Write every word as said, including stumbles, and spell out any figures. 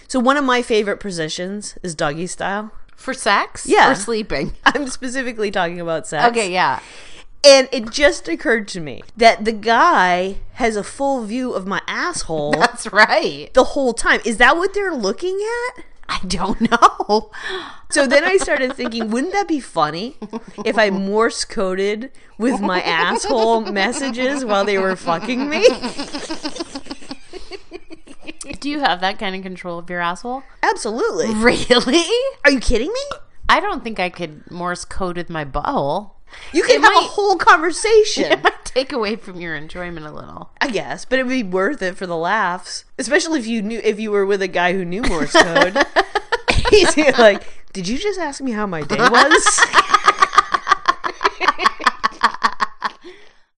So one of my favorite positions is doggy style. For sex? Yeah. Or sleeping? I'm specifically talking about sex. Okay, yeah. And it just occurred to me that the guy has a full view of my asshole. That's right. The whole time. Is that what they're looking at? I don't know. So then I started thinking, wouldn't that be funny if I Morse coded with my asshole messages while they were fucking me? Do you have that kind of control of your asshole? Absolutely. Really? Are you kidding me? I don't think I could Morse code with my butthole. You can It have might- a whole conversation. It might take away from your enjoyment a little. I guess, but it'd be worth it for the laughs. Especially if you knew if you were with a guy who knew Morse code. He's like, did you just ask me how my day was?